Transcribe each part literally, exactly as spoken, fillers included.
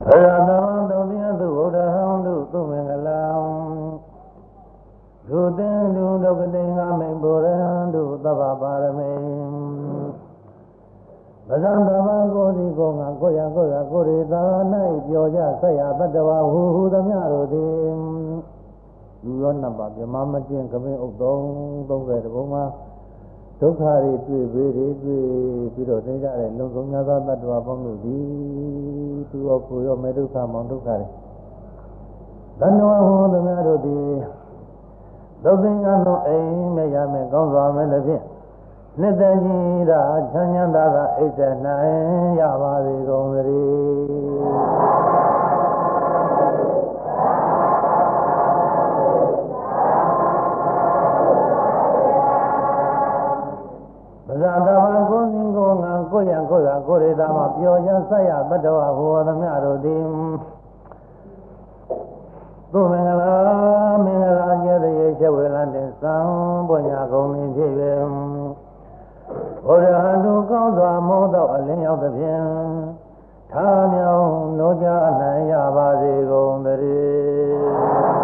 Aradam Dodiya Tu Bodham Tu Tu Mengalam Tu Ten Tu Dokatinga Me Bodham Tu Tava Paramim Bazandava Godi Gonga Goya Goya Gori Dana Yoja Saya Badava Hu Damiarodim Yonaba Mama Jin Kami Udong Dong Goma Dukhari Tui Viri Tui Piro Teja Lunga Badwa Bangudi Tu Okuyo Meduka Mondukari Danua Damiarodi Dodingano A Mayame Gonza Melevin Nedajira Chanyanda Isana Yavadi Gomri Zadava Gozingo Goya Goya Goridama Pioja Saya Badawa Hua the Miarodim Dumela Minaraja the Yeshawiland in Sam Boya Goni Jivim Odahandu Kaza Moda Alin of the Vien Tamio Noja Nayabadi Gondari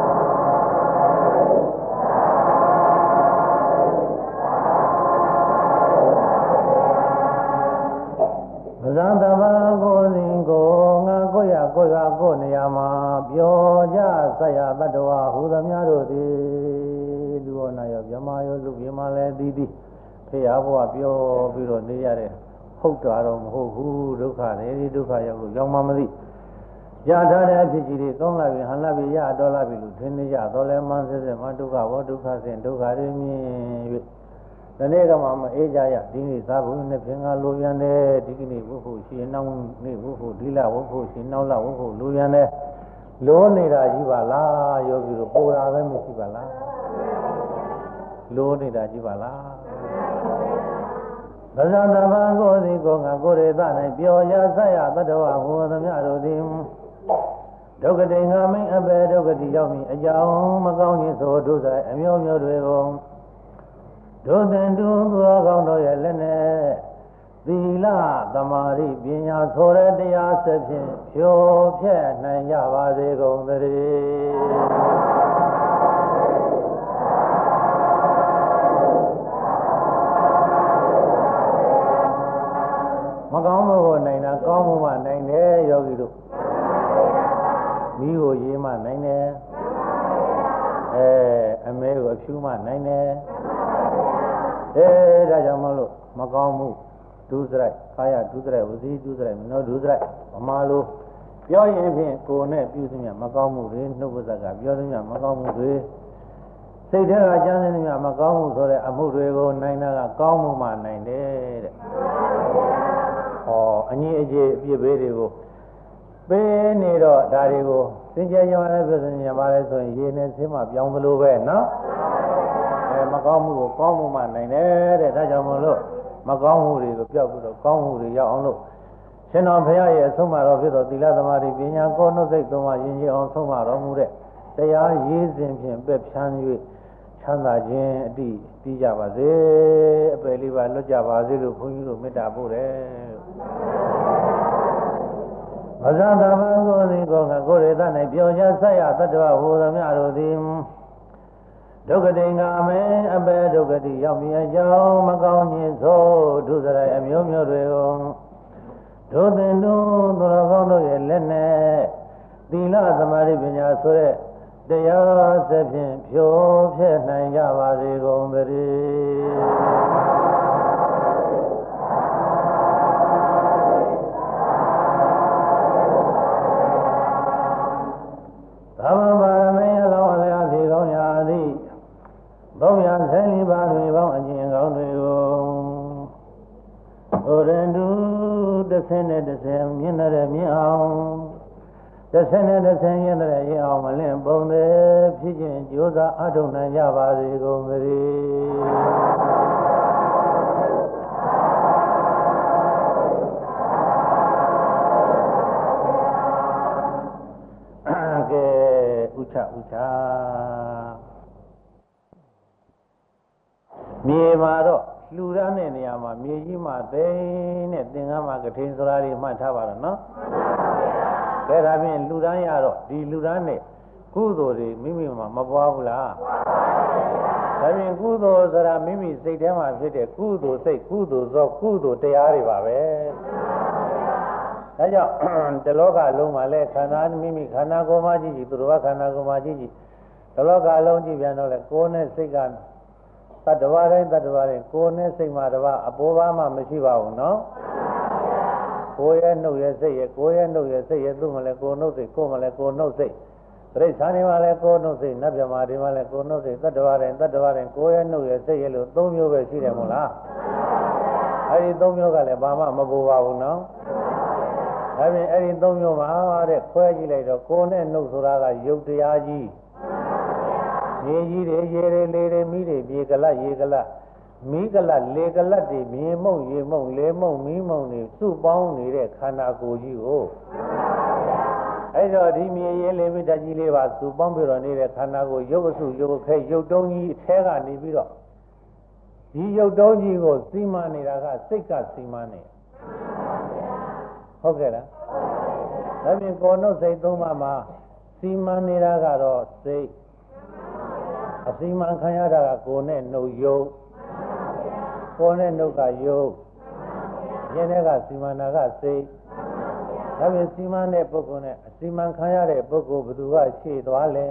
Zandava Gozingo Goya Goya Goniama Pioja Saya Badwa Hudamiarodi Luonaya Yamayo Lubimale Didi Payabo Pio Biro Niare Hotarum Hu Duka Neri Duka Yalu Yamamadi Yada Fiji Tonga Hanabi Yadola Bilu Tinia Doleman says Maduka Waduka and Dukarimi The nega mama Ejaya, Dini Sabu, Nepinga, Luyane, Digini Wuhu, she now Wuhu, Dila Wuhu, she now La Wuhu, Luyane, Lone Rajivala, Yogi, Pura, Misibala, Lone Rajivala. Bazanda Mango, the Gonga Gore, Dana, Pioja, Saya, Badawa, who the Yarodim. Dogating, me a bed, Dogati Yomi, a Yao, Magoni, so do the Amio. Doden do Gono Yelene Dila Damari Binya Sore de Yasepin Pio Pien and Yavade Gondari Magamu Nina Komuma Nine Yogidu Migo Yima Nine Eh Amigo Shuma Nine Eh, Rajamalo, Magamu, Duzrai, Kaya Duzrai, Uzi Duzrai, no Duzrai, Amalu, Yoyin, Kone, Pusimia, Magamu, Nobuzaga, Yosimia, Magamu, say there are Janimia, Magamu, or Amurego, Naina, Gamuma, Nine, or any age, be a very go. Benito, Darigo, Sinja Yamara, Yamara, so Yen, Sima, Young Luwe, no? Magamu, Komuma, Nine, Rajamolo, Magamu, Piago, Komu, Yano. Sena Paya, Soma of it, the Ladamari, Pina, Gono, Toma, Yin, on Soma, Romure. They are using Bepshan, Chanda, Jen, D, Dijavaze, Beliva, Lojavazi, Punu, Metabure. Bazanda Mango, Gore, Dana, Pioja, Saya, Tadwa, who the Miarodim. Dogatinga me a bed dogati Yamia Jow, Magoni, so do the Amio. Do the no Doragono Yelene, Dila the Maribina Sore, they are Sepin, Pio, Piena, Yavadi Gondari. Boyan Sally Barry Boyan Gondo Orendu, the Senate, the same, Yenere Miao, the Senate, the same, Yenere Yao, Malim Bonde, Pigeon, Joda, Adona Yavadi Gomeri. Ucha, Ucha. Miemaro, Luran and Yama, Mijima, they, Netingama, Katin Sorari, Matabara, no? ကဲဒါဖြင့်လူတန်းရတော့ဒီလူတန်းနဲ့ကုသိုလ်တွေမိမိမှာမပွားဘူးလားဒါဖြင့်ကုသိုလ်ဆိုတာမိမိစိတ်ထဲမှာဖြစ်တဲ့ကုသိုလ်စိတ်ကုသိုလ်သောကုသိုလ်တရားတွေပါပဲဒါကြောင့်တလောကလုံးမှာလဲခန္ဓာမိမိခန္ဓာကိုယ်မှာကြည့်ကြည့်သူတော်ကခန္ဓာကိုယ်မှာကြည့်ကြည့်တလောကလုံးကြည့်ပြန်တော့လဲကိုယ်နဲ့စိတ်ကတတ္တဝါတိုင်းတတ္တဝါတိုင်းကိုယ်နဲ့စိတ်မှာတပါအပေါ်ပါမှမရှိပါဘူးနော်ကိုယ်ရဲ့နှုတ်ရဲ့စိတ်ရဲ့ကိုယ်ရဲ့နှုတ်ရဲ့စိတ်ရဲ့သူ့မှာလဲကိုယ်နှုတ်စိတ်ကိုယ်မှာလဲကိုယ်နှုတ်စိတ်ပြိဿာနေမှာလဲကိုယ်နှုတ်စိတ်နတ်ပြမာဒီမှာလဲကိုယ်နှုတ်စိတ်တတ္တဝါတိုင်းတတ္တဝါတိုင်းကိုယ်ရဲ့နှုတ်ရဲ့စိတ်ရဲ့လို့သုံးမျိုးပဲရှိတယ်မို့လားအဲဒီသုံးမျိုးကလည်းဘာမှမပူပါဘူးနော်ဒါပြင်အဲ့ဒီသုံးမျိုးမှာတဲ့ခွဲကြည့်လိုက်တော့ကိုယ်နဲ့နှုတ်ဆိုတာကယုတ်တရားကြီးရေကြီးတွေရေတွေလေတွေမိတွေပြေကလတ်ရေကလတ်မိကလတ်လေကလတ်တွေမြေမုံရေမုံလေမုံမီးမုံတွေစုပေါင်းနေတဲ့ခန္ဓာကိုယ်ကြီးကိုအဲ့တော့ဒီမြေရေလေမိဓာတ်ကြီးလေးပါစုပေါင်းပြီးတော့နေတဲ့ခန္ဓာကိုယ်ရုပ်အစုရုပ်ခဲရုပ်တုံးကြီးအထဲကနေပြီးတော့ဒီရုပ်တုံးကြီးကိုစီမံနေတာကစိတ်ကစီမံနေဟုတ်ကဲ့လားဒါပြင်ကိုယ်နှုတ်စိတ်သုံးပါးမှာစီမံနေတာကတော့စိတ်အစီမံခံရတာကကိုယ်နဲ့နှုတ်ယုတ်ကိုယ်နဲ့နှုတ်ကယုတ်ရင်းတဲ့ကစီမံတာကစိတ်ဒါပြင်စီမံတဲ့ပုဂ္ဂိုလ်နဲ့အစီမံခံရတဲ့ပုဂ္ဂိုလ်ဘယ်သူကရှေ့သွားလဲ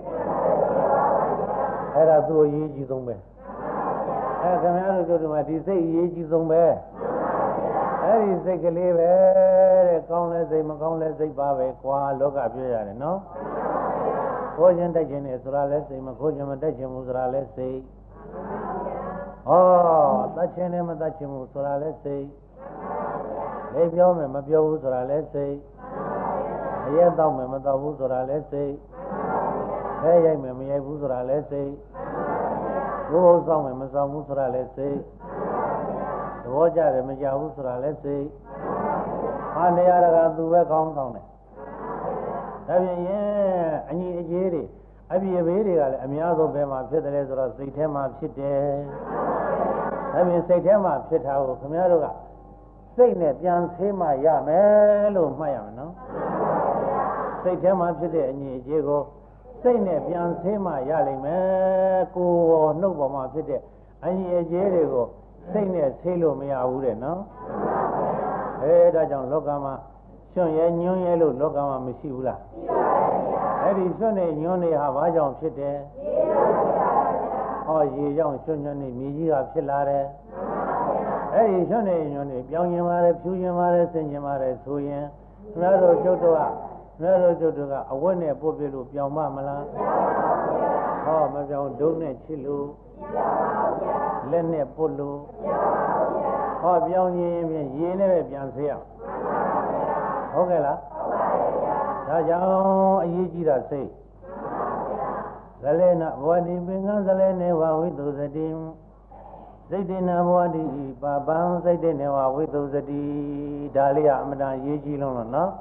အဲ့ဒါသူ့အရေးကြီးဆုံးပဲအဲခင်ဗျားတို့တို့ဒီမှာဒီစိတ်အရေးကြီးဆုံးပဲအဲ့ဒီစိတ်ကလေးပဲတဲ့ကောင်းလဲစိတ်မကောင်းလဲစိတ်ပါပဲကွာလောကပြောရတယ်နော်ခိုးခြင်းတိုက်ခြင်းနဲ့ဆိုတာလဲစိတ်မခိုးခြင်းမတိုက်ခြင်းဘူးဆိုတာလဲစိတ်ဟောတတ်ခြင်းနဲ့မတတ်ခြင်းဘူးဆိုတာလဲစိတ်လေပြောမယ်မပြောဘူးဆိုတာလဲစိတ်အရဲတော့မယ်မတော့ဘူးဆိုတာလဲစိတ်ခဲရိုက်မယ်မရိုက်ဘူးဆိုတာလဲစိတ်ဘိုးဘုံဆောင်မယ်မဆောင်ဘူးဆိုတာလဲစိတ်သဘောကျတယ်မကြဘူးဆိုတာလဲစိတ်ဟာနေရတာကသူပဲကောင်းကောင်းတယ်ဒါပြင်ရင်အညီအကျေးတွေအပြည့်အဘေးတွေကလည်းအများဆုံးဘယ်မှာဖြစ်တယ်လဲဆိုတော့စိတ်ထဲမှာဖြစ်တယ်ဒါပြင်စိတ်ထဲမှာဖြစ်တာကိုခင်ဗျားတို့ကစိတ်နဲ့ပြန်ဆေးမှရမယ်လို့မှတ်ရမယ်နော်စိတ်ထဲမှာဖြစ်တဲ့အညီအကျေးကိုစိတ်နဲ့ပြန်ဆေးမှရလိမ့်မယ်ကိုယ်ရောနှုတ်ပေါ်မှာဖြစ်တဲ့အညီအကျေးတွေကိုစိတ်နဲ့ဆေးလို့မရဘူးတဲ့နော်အဲဒါကြောင့်လောကမှာရွှွန့်ရဲညွှန်းရဲလို့လောကမှာမရှိဘူးလားရှိပါရဲ့ဗျာအဲ့ဒီရွှွန့်နေညွှန်းနေဟာဘာကြောင့်ဖြစ်တယ်ဟောရေကြောင့်ရွှွန့်ညွှန်းနေမြေကြီးကဖြစ်လာတယ်အဲ့ဒီရွှွန့်နေညွှန်းနေပြောင်းရင်ပါတယ်ဖြူရင်ပါတယ်ဆင်ရင်ပါတယ်ဆိုရင်ခင်ဗျားတို့ကျုပ်တို့ကခင်ဗျားတို့ကျုပ်တို့ကအဝတ်နဲ့ပို့ပြလို့ပြောင်းမမလားဟောမပြောင်းဒုံးနဲ့ချစ်လို့လက်နဲ့ပုတ်လို့ဟောပြောင်းရင်ဖြင့်ရေနဲ့ပဲပြန်ဆေးရဟုတ်ကဲ့လားဒါကြောင့်အရေးကြီးတာစိတ်ဇလေနဘောဓိပင်္ဂဇလေနေဝဝိသုသတိစိတ်တေနဘောဓိပါပံစိတ်တေနေဝဝိသုသတိဒါလေးကအမှန်တန်ရေးကြီးလုံးလို့နော်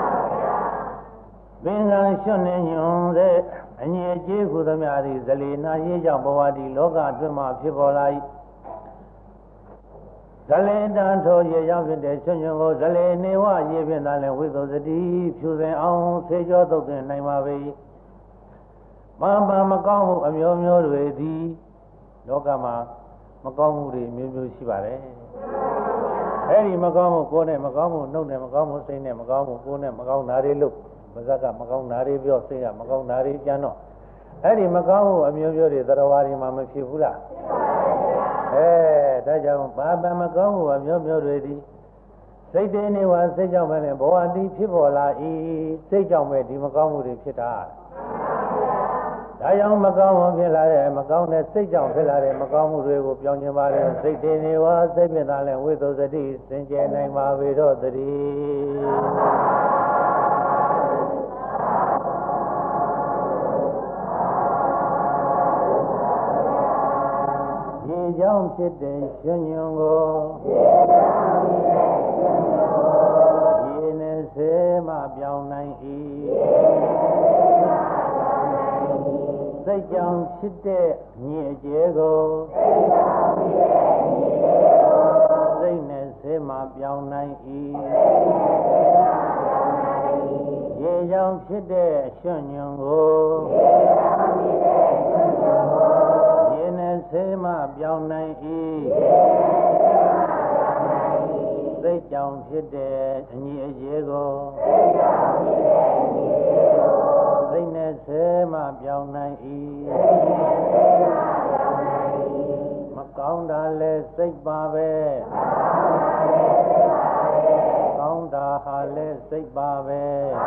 ပင်္ဂရွှွနေညွန်တဲ့အငြိအကျေးခုသမျှသည်ဇလေနာရေးကြောင့်ဘဝဒီလောကအတွင်းမှာဖြစ်ပေါ်လာ၏ဇလေတန်ထိုရေရောက်ဖြစ်တဲ့ချွတ်ညွန်ကိုဇလေနေဝရေဖြင့်သာလဲဝိသုသတိဖြူစင်အောင်ဆေးကြောသုတ်သွင်းနိုင်ပါပေ။ဘာမှမကောင်းမှုအမျိုးမျိုးတွေသည်လောကမှာမကောင်းမှုတွေမျိုးမျိုးရှိပါတယ်။အဲဒီမကောင်းမှုကိုယ်နဲ့မကောင်းမှုနှုတ်နဲ့မကောင်းမှုစိတ်နဲ့မကောင်းမှုကိုယ်နဲ့မကောင်းတာတွေလို့ပါဇက်ကမကောင်းတာတွေပြောစိတ်ကမကောင်းတာတွေကြမ်းတော့အဲဒီမကောင်းမှုအမျိုးမျိုးတွေသရဝါတွေမှာမဖြစ်ဘူးလား။အဲဒါကြောင့်ဘာပမကောင်းမှုအမျိုးမျိုးတွေသည်စိတ်တည်းနေဝစိတ်ကြောင့်ပဲလေဘောအတိဖြစ်ပေါ်လာ၏စိတ်ကြောင့်ပဲဒီမကောင်းမှုတွေဖြစ်တာဒါကြောင့်မကောင်းမှုဖြစ်လာတဲ့မကောင်းတဲ့စိတ်ကြောင့်ဖြစ်လာတဲ့မကောင်းမှုတွေကိုပြောင်းခြင်းပါလေစိတ်တည်းနေဝစိတ်ဖြစ်လာတဲ့ဝိသုသတိစင်ကြယ်နိုင်ပါပေတော့တည်းကြောင့်ဖြစ်တဲ့ရွှွညွန်ကိုရေနဲ့ဆေးမှပြောင်းနိုင်၏စိတ်ကြောင့်ဖြစ်တဲ့ညစ်အကြေကိုစိတ်နဲ့ဆေးမှပြောင်းနိုင်၏ကြောင့်ဖြစ်တဲ့ရွှွညွန်ကိုရေနဲ့ဆေးမှပြောင်းနိုင်၏စိတ်ကြောင့်ဖြစ်တဲ့အညီအကျေးကိုစိတ်နဲ့ဆေးမှပြောင်းနိုင်၏မကောင်းတာလဲစိတ်ပါပဲကောင်းတာဟာလဲစိတ်ပါပဲ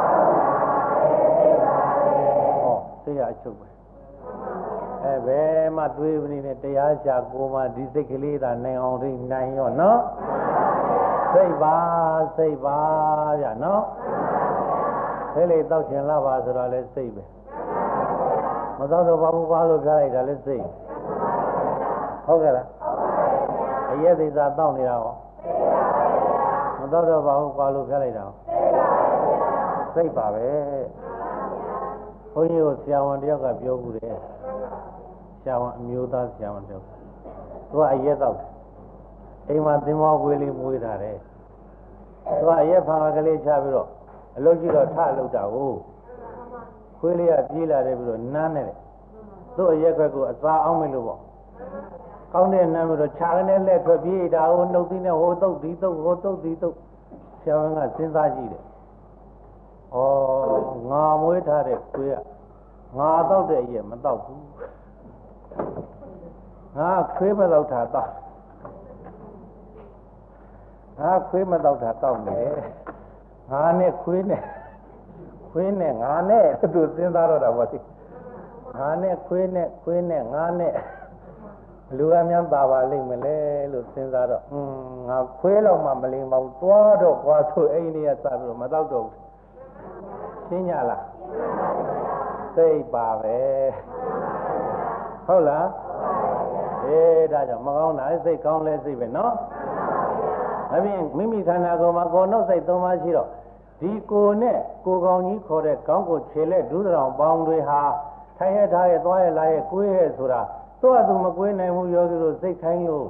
ဟောစိတ်ရအချုပ်ပဲအဲဘယ်မှတွေးမနေနဲ့တရားရှာကိုမှဒီစိတ်ကလေးသာနိုင်အောင်ထိနိုင်ရောနော်စိတ်ပါစိတ်ပါဗျာနော်ခဲလေတောက်ချင်လာပါဆိုတော့လဲစိတ်ပဲမသောတော့ဘာဘူးပါလို့ပြလိုက်တာလဲစိတ်ဟုတ်ကဲ့လားအရက်သေးသာတောက်နေတာဟောမသောတော့ဘာဘူးပါလို့ပြလိုက်တာဟောစိတ်ပါပဲဘုန်းကြီးကိုဆရာဝန်တယောက်ကပြောဘူးတယ်ဆရာဝန်အမျိုးသားဆရာဝန်တယောက်သူကအရက်တောက်တယ်အိမ်မှာသင်္ဘောခွေးလေးမွေးထားတယ်သူကအရက်ဖန်ကလေးချပြီးတော့အလုပ်ကြီးတော့ထအလုပ်တာကိုခွေးလေးကပြေးလာတယ်ပြီးတော့နမ်းနေတယ်သူ့အရက်ခွက်ကိုအသာအောင်မယ်လို့ပေါ့ကောင်းတဲ့နမ်းပြီးတော့ခြာကနေလက်ထွက်ပြေးတာကိုနှုတ်သီးနဲ့ဟိုတုတ်ဒီတုတ်ဟိုတုတ်ဒီတုတ်ဆရာဝန်ကစဉ်းစားကြည့်တယ်ဩငါမွေးထားတဲ့ခွေးကငါတောက်တဲ့အရက်မတောက်ဘူးငါခွေးမတောက်တာတောက်ငါခွေးမတောက်တာတောက်နေငါနဲ့ခွေးနဲ့ခွေးနဲ့ငါနဲ့သူစဉ်းစားတော့တာပေါ့ဒီငါနဲ့ခွေးနဲ့ခွေးနဲ့ငါနဲ့လူအများပါပါလိမ့်မလဲလို့စဉ်းစားတော့อืมငါခွေးလောက်မှမလိမ့်ပါဘူးသွားတော့ကွာဆိုအဲ့ဒီနေရာစပြီးတော့မတောက်တော့ဘူးရှင်းကြလားစိတ်ပါပဲဟုတ်လားအေးဒါကြောင့်မကောင်းတာစိတ်ကောင်းလဲစိတ်ပဲနော်အပြင်မိမိခန္ဓာကိုယ်မှာကိုယ်နှုတ်စိတ်သုံးပါးရှိတော့ဒီကိုယ်နဲ့ကိုယ်ကောင်းကြီးခေါ်တဲ့ကောင်းကိုခြေလက်ဒုသရောင်ပေါင်းတွေဟာထိုင်ရထားရသွားရလာရကိုယ်ရဲ့ဆိုတာသူ့အတူမကွေးနိုင်ဘူးယောဂီတို့စိတ်ခိုင်းလို့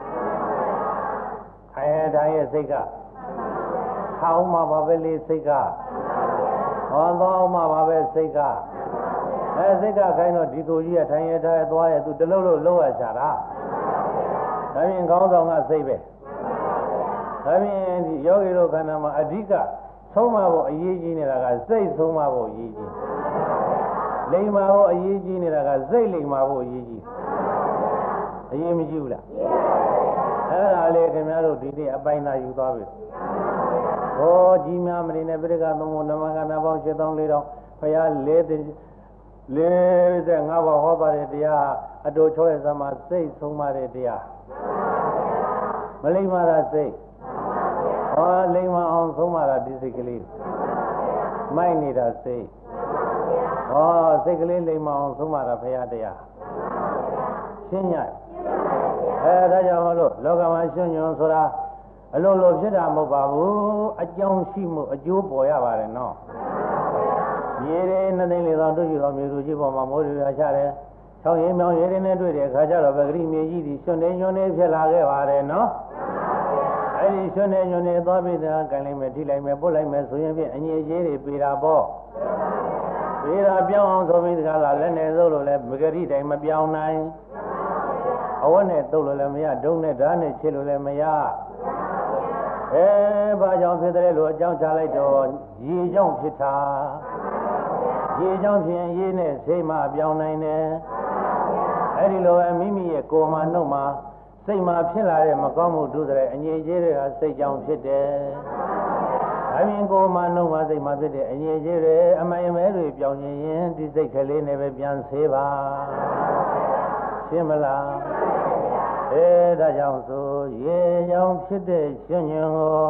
ထိုင်ရထားရစိတ်ကထောင်းမှာပါပဲလေစိတ်ကဟောတော့မှာပါပဲစိတ်ကအဲစိတ်ကခိုင်းတော့ဒီကိုကြီးကထိုင်ရထားရသွားရသူတလုံးလုံးလောက်ရရှာတာဒါပြင်ကောင်းဆောင်ကစိတ်ပဲဒါပြင်ဒီယောဂီတို့ခန္ဓာမှာအဓိကဆုံးမဖို့အရေးကြီးနေတာကစိတ်ဆုံးမဖို့အရေးကြီးလိမ္မာဖို့အရေးကြီးနေတာကစိတ်လိမ္မာဖို့အရေးကြီးအရေးမကြီးဘူးလားအဲ့ဒါလေခင်ဗျားတို့ဒီနေ့အပိုင်းသာယူသွားပြီဟောကြီးများမနေနဲ့ပြိဋကသုံးဖို့နမကနာပေါင်းရှစ်သောင်းလေးတောင်ဖရာလေးသိလေးတဲ့ငါးပါးဟောသွားတဲ့တရားအတူချောတဲ့ဇမစိတ်ဆုံးမတဲ့တရားမလိမ္မာတာစိတ်ဟောလိမ္မာအောင်ဆုံးမတာဒီစိတ်ကလေးမိုက်နေတာစိတ်ဟောစိတ်ကလေးလိမ္မာအောင်ဆုံးမတာဖရာတရားရှင်းညအဲဒါကြောင့်မလို့လောကမှာရှင်ညွန်ဆိုတာအလိုလိုဖြစ်တာမဟုတ်ပါဘူးအကြောင်းရှိမှုအကျိုးပေါ်ရပါတယ်နော်မြေတွေနှစ်သိန်းလေးသောတို့ယူသောမြေလူကြီးပေါ်မှာမိုးတွေရချတယ်ချောင်းရင်မြောင်းရည်တွေနဲ့တွေ့တဲ့အခါကျတော့ပဂရိမြေကြီးဒီရှင်နေညွန်နေဖြစ်လာခဲ့ပါတယ်နော်အဲ့ဒီရှင်နေညွန်နေသွားပြီးတဲ့ကံလိုက်မယ်ထိလိုက်မယ်ပုတ်လိုက်မယ်ဆိုရင်ဖြင့်အငြိအကျေးတွေပေတာပေါ့ပေတာပြောင်းအောင်ဆိုပြီးတခါလာလက်နဲ့သုတ်လို့လည်းပဂရိတိုင်းမပြောင်းနိုင်အဝတ်နဲ့သုတ်လို့လည်းမရဒုံနဲ့ဓာတ်နဲ့ချစ်လို့လည်းမရအဲဘာကြောင့်ဖြစ်တယ်လို့အကြောင်းချလိုက်တော့ရေကြောင့်ဖြစ်တာရေကြောင့်ဖြင့်ရေနဲ့စိတ်မှပြောင်းနိုင်တယ်အဲ့ဒီလိုအမိမိရဲ့ကိုယ်မှာနှုတ်မှာစိတ်မှာဖြစ်လာတဲ့မကောင်းမှုဒုစရိုက်အငြိအကျေးတွေဟာစိတ်ကြောင့်ဖြစ်တယ်ဒါပြင်ကိုယ်မှာနှုတ်မှာစိတ်မှာဖြစ်တဲ့အငြိအကျေးတွေအမိုင်အမဲတွေပြောင်းရင်ရင်ဒီစိတ်ကလေးနဲ့ပဲပြန်ဆေးပါရှင်းမလားအဲဒါကြောင့်ဆိုရေကြောင့်ဖြစ်တဲ့ရှင်ညွန်ကို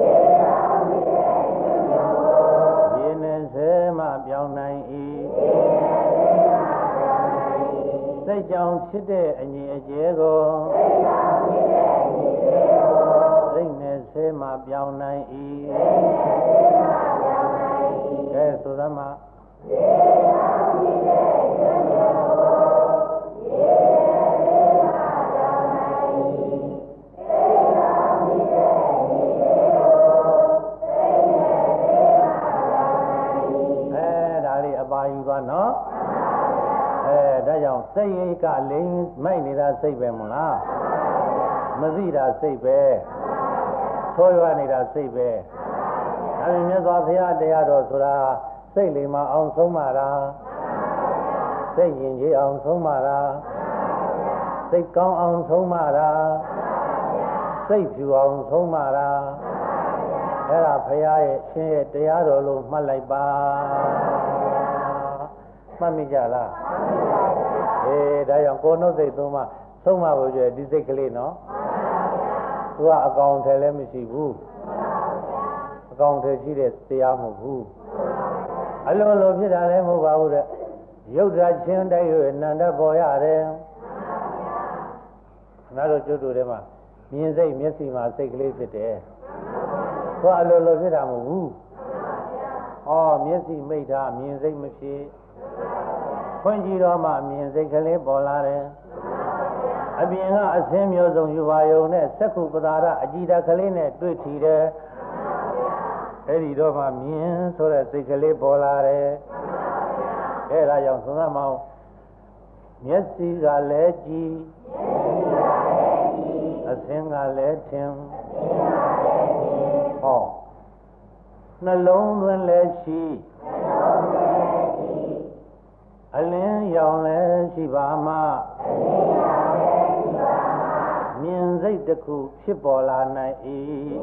ရေနဲ့ဆဲမှပြောင်းနိုင်၏စိတ်ကြောင့်ဖြစ်တဲ့အငြိအကျေးကိုစိတ်နဲ့ဆဲမှပြောင်းနိုင်၏ကဲဆိုသမှာကပါနော်အဲဒါကြောင့်စိတ်ရိတ်ကလိမ့်မိုက်နေတာစိတ်ပဲမလားမသိတာစိတ်ပဲဆိုးရွားနေတာစိတ်ပဲဒါပေမဲ့မြတ်စွာဘုရားတရားတော်ဆိုတာစိတ်လေးမအောင်ဆုံးမတာစိတ်ရင်ကြီးအောင်ဆုံးမတာစိတ်ကောင်းအောင်ဆုံးမတာစိတ်ဖြူအောင်ဆုံးမတာအဲ့ဒါဘုရားရဲ့ရှင်ရဲ့တရားတော်လို့မှတ်လိုက်ပါမှတ်မိကြလားအေးဒါကြောင့်ကိုယ်နှုတ်စိတ်သုံးပါဆုံးမဖို့ကြည့်ဒီစိတ်ကလေးနော်သူကအကောင်ထဲလည်းမရှိဘူးအကောင်ထဲရှိတဲ့တရားမဟုတ်ဘူးအလိုလိုဖြစ်တာလည်းမဟုတ်ပါဘူးတဲ့ရုပ်ဓာတ်ချင်းတိုက်၍အနန္တပေါ်ရတယ်ငါတို့ကျွတ်တို့ထဲမှာမြင်စိတ်မျက်စိမှာစိတ်ကလေးဖြစ်တယ်သူကအလိုလိုဖြစ်တာမဟုတ်ဘူးဩမျက်စိမိတ်တာမြင်စိတ်မဖြစ်ခွင့်ကြည့်တော့မှမြင်စိတ်ကလေးပေါ်လာတယ်အပြင်ကအဆင်းမျိုးစုံယူပါယုံနဲ့စက္ခုပဒါရအကြည်ဓာတ်ကလေးနဲ့တွေ့ထီတယ်အဲ့ဒီတော့မှမြင်ဆိုတဲ့စိတ်ကလေးပေါ်လာတယ်အဲ့ဒါကြောင့်သုံးသမောင်မျက်စိကလည်းကြည်အဆင်းကလည်းထင်ဟောနှလုံးသွင်းလည်းရှိအလင်းရောင်လည်းရှိပါမှမြင်စိတ်တစ်ခုဖြစ်ပေါ်လာနိုင်၏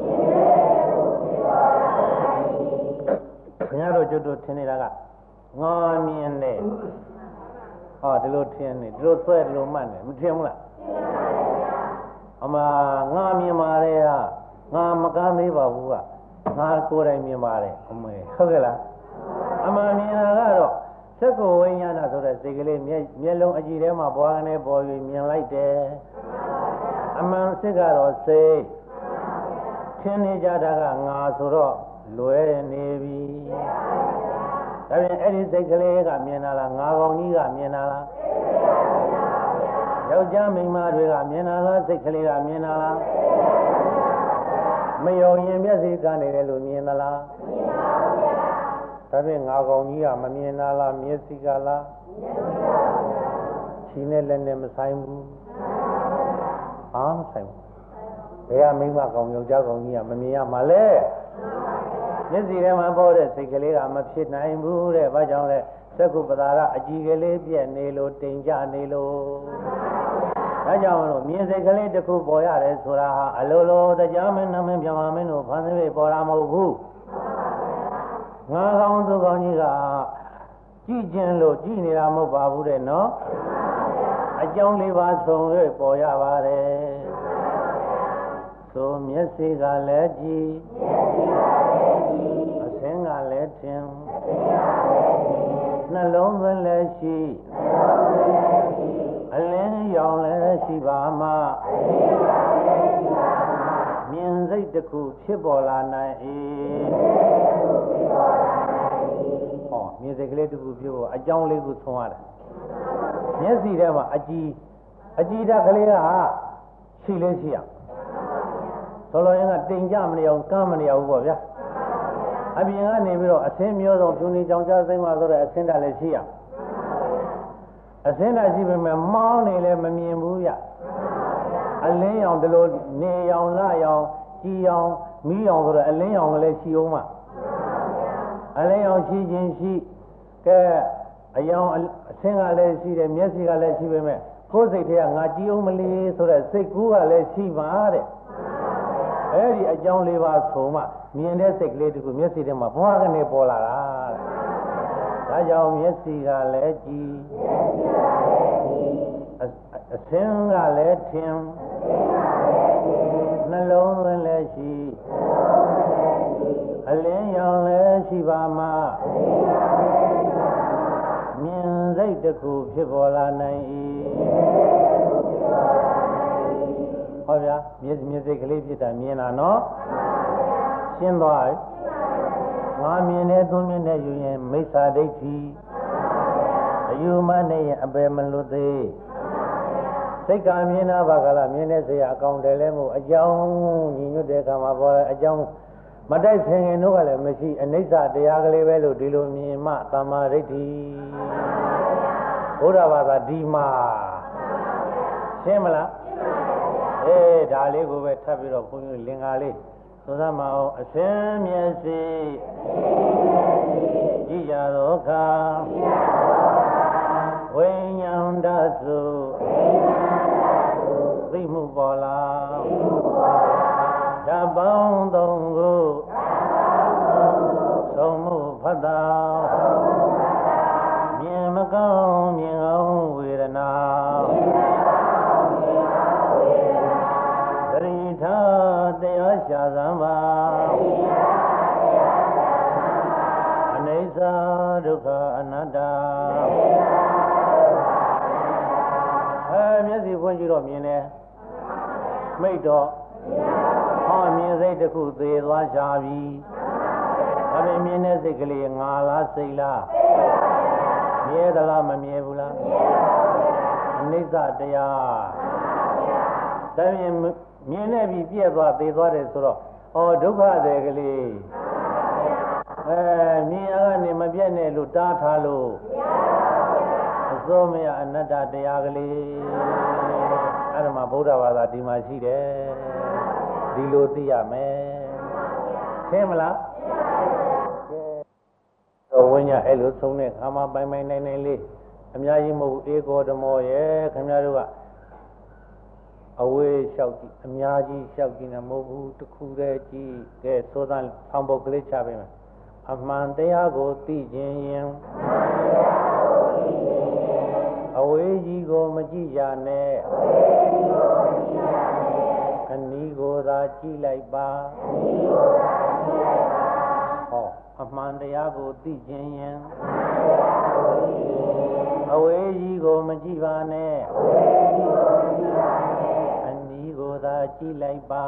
ခင်ဗျားတို့ကျွတ်တို့ထင်နေတာကငါမြင်တယ်ဟောဒီလိုထင်နေဒီလိုဆွဲဒီလိုမှတ်နေမထင်ဘူးလားအမငါမြင်ပါတယ်ဟာငါမကမ်းသေးပါဘူးကငါကိုယ်တိုင်မြင်ပါတယ်အမေဟုတ်ကဲ့လားအမှန်မြင်တာကတော့စက္ကဝိညာဏဆိုတဲ့စိတ်ကလေးမျက်မျက်လုံးအကြည့်ထဲမှာပွားကနေပေါ်ပြီးမြင်လိုက်တယ်အမှန်စစ်ကတော့စိတ်ထင်နေကြတာကငါဆိုတော့လွဲနေပြီဒါပြန်အဲ့ဒီစိတ်ကလေးကမြင်တာလားငါကောင်ကြီးကမြင်တာလားယောက်ျားမိန်းမတွေကမြင်တာလားစိတ်ကလေးကမြင်တာလားမယုံရင်မျက်စိကနေတယ်လို့မြင်သလားမြင်ပါဗျာဒါဖြင့်ငါကောင်ကြီးကမမြင်တာလားမျက်စိကလားမျက်စိပါဗျာခြေနဲ့လက်နဲ့မဆိုင်ဘူးဘာမဆိုင်ဘူးဘယ်ကမိန်းမကောင်ယောက်ျားကောင်ကြီးကမမြင်ရမှာလဲမျက်စိထဲမှာပေါ်တဲ့စိတ်ကလေးကမဖြစ်နိုင်ဘူးတဲ့ဘာကြောင့်လဲသက္ကုပ္ပဒါရအကြည်ကလေးပြက်နေလို့တိမ်ကြနေလို့ဒါကြောင့်မလို့မြင်စိတ်ကလေးတစ်ခုပေါ်ရတယ်ဆိုတာဟာအလိုလိုတရားမင်းနာမင်းပြောင်းမင်းတို့ဖန်ဆင်းပြီးပေါ်တာမဟုတ်ဘူးငါကောင်းသူကောင်းကြီးကကြည်ကျင်လို့ကြည်နေတာမဟုတ်ပါဘူးတဲ့နော်အကြောင်းလေးပါဆုံး၍ပေါ်ရပါတယ်သို့မျက်စိကလည်းကြည်အဆင်းကလည်းထင်နှလုံးသွင်းလည်းရှိအလင်းရောင်လည်းရှိပါမှမြင်စိတ်တစ်ခုဖြစ်ပေါ်လာနိုင်၏ဟောမြင်စိတ်ကလေးတစ်ခုဖြစ်ပေါ်အကြောင်းလေးကိုဆုံးရတယ်မျက်စိထဲမှာအကြည်အကြည်ဓာတ်ကလေးကရှိလေးရှိရဆိုလိုရင်းကတိမ်ကြမနေအောင်ကမ်းမနေအောင်ပေါ့ဗျာအပြင်ကနေပြီးတော့အဆင်းမျိုးစုံဖြူနေကြောင်ကြားစိမ့်မှဆိုတဲ့အဆင်းဓာတ်လည်းရှိရအစင်းဓာတ်ရှိပေမဲ့မောင်းနေလည်းမမြင်ဘူးရအလင်းရောင်ဒီလိုနေရောင်လာရောင်ကြည်ရောင်မီးရောင်ဆိုတော့အလင်းရောင်ကလည်းရှိအောင်မအလင်းရောင်ရှိခြင်းရှိကဲအယောင်အဆင်းကလည်းရှိတယ်မျက်စိကလည်းရှိပေမဲ့ကိုယ်စိတ်ထဲကငါကြည်အောင်မလေးဆိုတဲ့စိတ်ကူးကလည်းရှိပါတဲ့အဲ့ဒီအကြောင်းလေးပါဆိုမှမြင်တဲ့စိတ်ကလေးတခုမျက်စိထဲမှာဘွားကနေပေါ်လာတာတဲ့ဒါကြောင့်မျက်စိကလည်းကြည်အဆင်းကလည်းထင်နှလုံးသွင်းလည်းရှိအလင်းရောင်လည်းရှိပါမှမြင်စိတ်တစ်ခုဖြစ်ပေါ်လာနိုင်၏ဟောဗျာမျက်မျက်စိတ်ကလေးဖြစ်တာမြင်တာနော်ရှင်းသွားပြီငါမြင်တဲ့သူမြင်တဲ့ယူရင်မိစ္ဆာဒိဋ္ဌိအယူမနဲ့ရင်အပယ်မလွတ်သေးစိတ်ကမြင်တာဘာကလားမြင်တဲ့စိတ်အကောင်တယ်လဲမို့အကြောင်းညီညွတ်တဲ့အခါမှာပေါ်လာအကြောင်းမတိုက်ဆင်ရင်တို့ကလည်းမရှိအနိစ္စတရားကလေးပဲလို့ဒီလိုမြင်မှသမာဓိဋ္ဌိဘုရားဘာသာဒီမှာရှင်းမလားအေးဒါလေးကိုပဲထပ်ပြီးတော့ဘုန်းကြီးလင်္ကာလေးသုံးသပ်မအောင်အစင်းမျက်စိကြည်ရသောအခါဝိညာဏဓာတ်စုသိမှုပေါ်လာဓာတ်ပေါင်းသုံးခုသုံးမှုဖတ်တာမြင်မကောင်းမြင်အောင်ဝေဒနာသတိထားတရားရှာစမ်းပါအနိစ္စဒုက္ခအနတ္တအဲမျက်စိဖွင့်ကြည့်တော့မြင်တယ်မိတ်တော့ဟောမြင်စိတ်တစ်ခုသေသွားရှာပြီဒါပေမဲ့မြင်တဲ့စိတ်ကလေးငါလားစိတ်လားမြဲသလားမမြဲဘူးလားအနိစ္စတရားဒါပေမဲ့မြင်နေပြီပြည့်သွားသေသွားတယ်ဆိုတော့ဩဒုက္ခတဲ့ကလေးအဲမြင်ရကနေမပြတ်နဲ့လို့တားထားလို့အစိုးမရအနတ္တတရားကလေးအဲ့ဒါမှဗုဒ္ဓဘာသာဒီမှာရှိတယ်ဒီလိုသိရမယ်သိမလားတော့ဝိညာဉ်အဲ့လိုဆုံးတဲ့ခါမှပိုင်ပိုင်နိုင်နိုင်လေးအများကြီးမဟုတ်ဧကောဓမောရဲ့ခင်ဗျားတို့ကအဝေးလျှောက်ကြည့်အများကြီးလျှောက်ကြည့်နေမဟုတ်ဘူးတစ်ခုတည်းကြည့်ကဲသောသားဖောင်ပုတ်ကလေးချပေးမယ်အမှန်တရားကိုသိခြင်းရင်အဝေးကြီးကိုမကြည့်ရနဲ့အနီးကိုသာကြည့်လိုက်ပါဟောအမှန်တရားကိုသိခြင်းရင်အဝေးကြီးကိုမကြည့်ပါနဲ့ကိုသာကြည့်လိုက်ပါ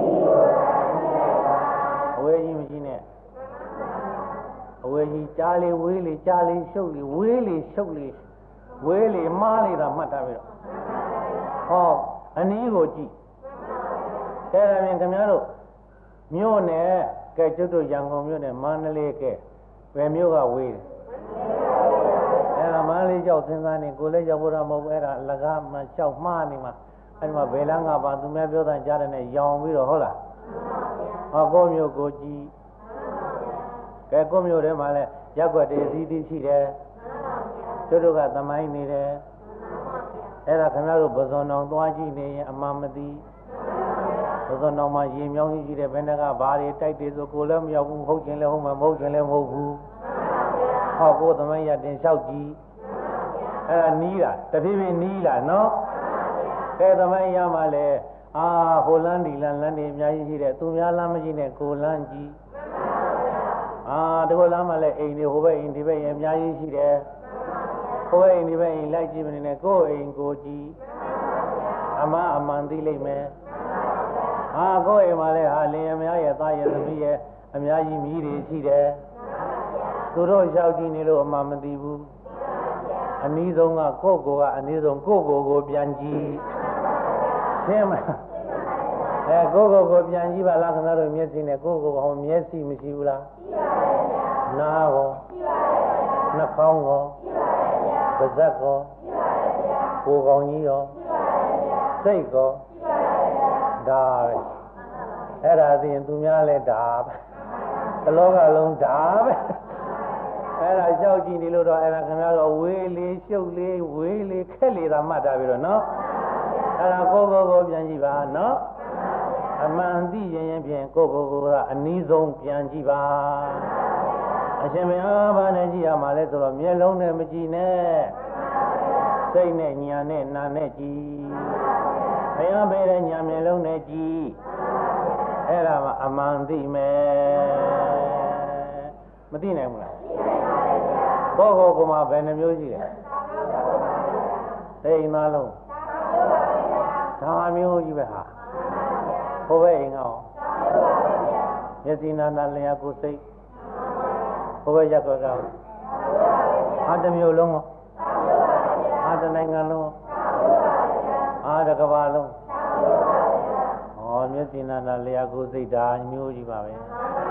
အဝေးကြီးမရှိနဲ့အဝေးကြီးကြားလေဝေးလေကြားလေရှုပ်လေဝေးလေရှုပ်လေဝေးလေမားလေတာမှတ်ထားပြီးတော့ဟောအနည်းကိုကြည့်တဲ့ဒါပြင်ခင်ဗျားတို့မြို့နယ်ကဲကျွတ်တို့ရန်ကုန်မြို့နယ်မန္တလေးကဲဘယ်မြို့ကဝေးတယ်အဲ့ဒါမန္တလေးကြောက်သင်္သားနေကိုလည်းရောက်ဖို့တော့မဟုတ်ဘူးအဲ့ဒါအလကားမှလျှောက်မှားနေမှာအဲ့မှာဘယ်လမ်းကပါသူများပြောတဲ့ကြားတဲ့နဲ့ရောင်ပြီးတော့ဟုတ်လားဟောကိုမျိုးကိုကြည့်ကဲကိုမျိုးထဲမှာလဲရက်ွက်တွေစီးစီးရှိတယ်ကျွတ်တို့ကသမိုင်းနေတယ်အဲ့ဒါခင်ဗျားတို့ဘဇွန်တော်သွားကြည့်နေရင်အမှန်မသိဘဇွန်တော်မှာရေမြောင်းကြီးရှိတယ်ဘယ်နဲ့ကဘာတွေတိုက်တယ်ဆိုကိုလည်းမရောက်ဘူးဟုတ်ချင်းလည်းဟုတ်မှာမဟုတ်ချင်းလည်းမဟုတ်ဘူးဟောကိုသမိုင်းရတင်လျှောက်ကြည့်အဲ့ဒါနီးတာတဖြည်းဖြည်းနီးလာနော်ကဲသမိုင်းရမှာလေအာဟိုလန်းဒီလန်းလန်းနေအများကြီးရှိတယ်သူများလမ်းမရှိနဲ့ကိုလန်းကြည့်အာဒီကိုလမ်းမှာလေအိမ်တွေဟိုဘက်အိမ်ဒီဘက်အိမ်အများကြီးရှိတယ်ဟိုဘက်အိမ်ဒီဘက်အိမ်လိုက်ကြည့်မနေနဲ့ကိုအိမ်ကိုကြည့်အမအမှန်သိလိမ့်မယ်အာကိုအိမ်မှာလေဟာလင်အများရဲ့သားရဲ့သမီးရဲ့အများကြီးမြည်တွေရှိတယ်သူတို့လျှောက်ကြည့်နေလို့အမှန်မသိဘူးအနည်းဆုံးကကိုယ့်ကိုယ်ကအနည်းဆုံးကိုယ့်ကိုယ်ကိုပြန်ကြည့်ရှင်းမလားအဲကိုယ့်ကိုယ်ကိုပြန်ကြည့်ပါလားခင်ဗျားတို့မျက်စိနဲ့ကိုယ့်ကိုယ်ကဟောမျက်စိမရှိဘူးလားရှိပါရဲ့ဗျာနားရောနှာခေါင်းရောရှိပါရဲ့ဗျာပါးစပ်ရောရှိပါရဲ့ဗျာကိုယ်ကောင်းကြီးရောရှိပါရဲ့ဗျာစိတ်ရောရှိပါရဲ့ဗျာဒါပဲအဲ့ဒါသိရင်သူများလဲဒါပဲတလောကလုံးဒါပဲအဲ့ဒါကြောက်ကြည့်နေလို့တော့အဲ့ဒါခင်ဗျားတို့ဝေးလေးရှုပ်လေးဝေးလေးခက်လေးသာမှတ်ထားပြီးတော့နော်အဲ့ဒါကိုကိုကိုပြန်ကြည့်ပါနော်အမှန်သိရင်ရင်ဖြင့်ကိုကိုကိုကအနည်းဆုံးပြန်ကြည့်ပါအရှင်ဘုရားဘာနဲ့ကြည့်ရမှာလဲဆိုတော့မျက်လုံးနဲ့မကြည့်နဲ့စိတ်နဲ့ညာနဲ့နာနဲ့ကြည့်ဘုရားပေးတဲ့ညာမျက်လုံးနဲ့ကြည့်အဲ့ဒါမှအမှန်သိမယ်မသိနိုင်ဘူးလားကိုကိုကိုမှာဘယ်နှမျိုးရှိလဲသိအိမ်သားလုံးဒါမျိုးကြီးပဲဟာဟိုဘက်အိမ်ကရောမျက်စိနာနာလျာကိုစိတ်ဟိုဘက်ရက်ကွက်ကရောဟာတစ်မျိုးလုံးရောဟာတစ်နိုင်ငံလုံးရောဟာတစ်ကမ္ဘာလုံးဟောမျက်စိနာနာလျာကိုစိတ်ဒါမျိုးကြီးပါပဲ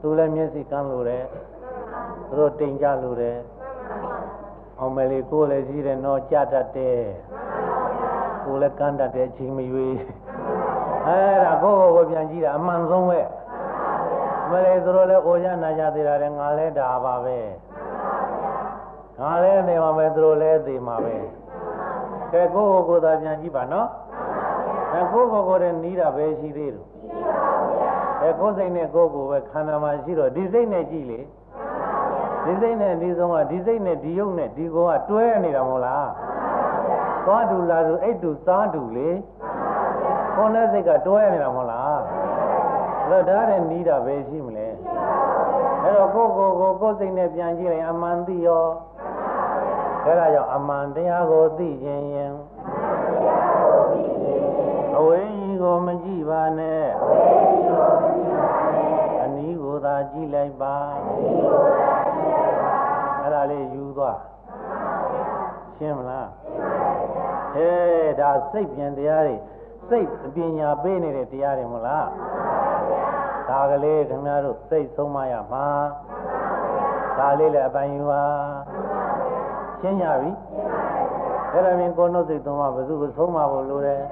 သူလည်းမျက်စိကန်းလို့တယ်သူတို့တိမ်ကြလို့တယ်အောင်မလေးကိုလည်းကြီးတယ်နော်ကြတတ်တယ်ကိုလည်းကန်းတတ်တယ်ချိန်မရွေးအဲ့ဒါကိုယ့်ကိုယ်ကိုပြန်ကြည့်တာအမှန်ဆုံးပဲမလေးသူတို့လည်းအိုရနာကြသေးတယ်ငါလည်းဒါပါပဲငါလည်းနေမှာပဲသူတို့လည်းသိမှာပဲကဲကိုယ့်ကိုယ်ကိုယ်သာပြန်ကြည့်ပါနော်အဲကိုယ့်ကိုယ်ကိုယ်နဲ့နီးတာပဲရှိသေးတယ်အဲကိုယ်စိတ်နဲ့ကိုယ့်ကိုယ်ပဲခန္ဓာမှာရှိတော့ဒီစိတ်နဲ့ကြည့်လေဒီစိတ်နဲ့ဒီဆုံးကဒီစိတ်နဲ့ဒီယုတ်နဲ့ဒီကိုယ်ကတွဲနေတာမဟုတ်လားသွားတူလာတူအိတ်တူစားတူလေကိုယ်နဲ့စိတ်ကတွဲနေတာမဟုတ်လားအဲ့တော့ဒါနဲ့နီးတာပဲရှိမလဲအဲ့တော့ကိုယ့်ကိုယ်ကိုကိုယ်စိတ်နဲ့ပြန်ကြည့်လိုက်အမှန်သိရောအဲ့ဒါကြောင့်အမှန်တရားကိုသိခြင်းရင်အဝိဇ္ဇကိုမကြည့်ပါနဲ့အနည်းကိုသာကြည့်လိုက်ပါအဲ့ဒါလေးယူသွားရှင်းမလားဟဲ့ဒါစိတ်ပြန်တရားတွေစိတ်ပညာပေးနေတဲ့တရားတွေမဟုတ်လားဒါကလေးခင်ဗျားတို့စိတ်ဆုံးမရမှာဒါလေးလည်းအပိုင်ယူပါရှင်းကြပြီအဲ့ဒါမြင်ကိုယ်နှုတ်စိတ်သုံးပါဘယ်သူကိုဆုံးမဖို့လိုတယ်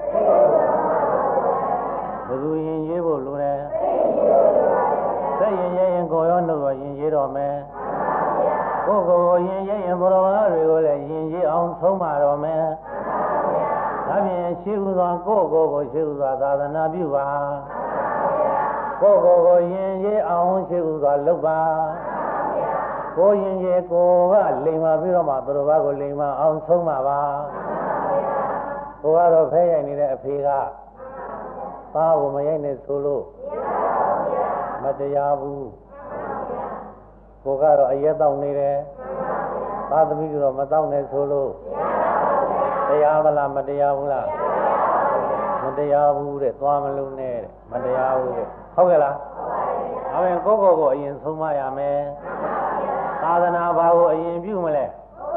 ဘယ်သူရင်ရေးဖို့လိုတယ်စိတ်ရင်ရေးရင်ကိုယ်ရောနှုတ်ရောရင်ရေးတော့မယ်ကိုယ်ကိုယ်ရင်ရေးရင်ဘုရားဘာတွေကိုလည်းရင်ရေးအောင်ဆုံးမတော့မယ်ဒါဖြင့်ရှိဥစွာကိုယ်ကိုယ်ကိုရှိဥစွာသာသနာပြုပါကိုယ်ကိုယ်ကိုရင်ရေးအောင်ရှိဥစွာလုပ်ပါကိုရင်ရဲ့ကိုကလိမ်မာပြီးတော့မှသူတော်ဘာကိုလိမ်မာအောင်ဆုံးပါပါကိုကတော့ဖဲရိုက်နေတဲ့အဖေကသားကိုမရိုက်နဲ့ဆိုလို့မတရားဘူးကိုကတော့အရက်တောက်နေတယ်သားသမီးကတော့မတောက်နဲ့ဆိုလို့တရားမလားမတရားဘူးလားမတရားဘူးတဲ့သွားမလုံးနဲ့တဲ့မတရားဘူးတဲ့ဟုတ်ကဲ့လားဒါပေမဲ့ကိုယ့်ကိုယ်ကိုအရင်ဆုံးမရမယ်သာသနာဘာကိုအရင်ပြုမလဲ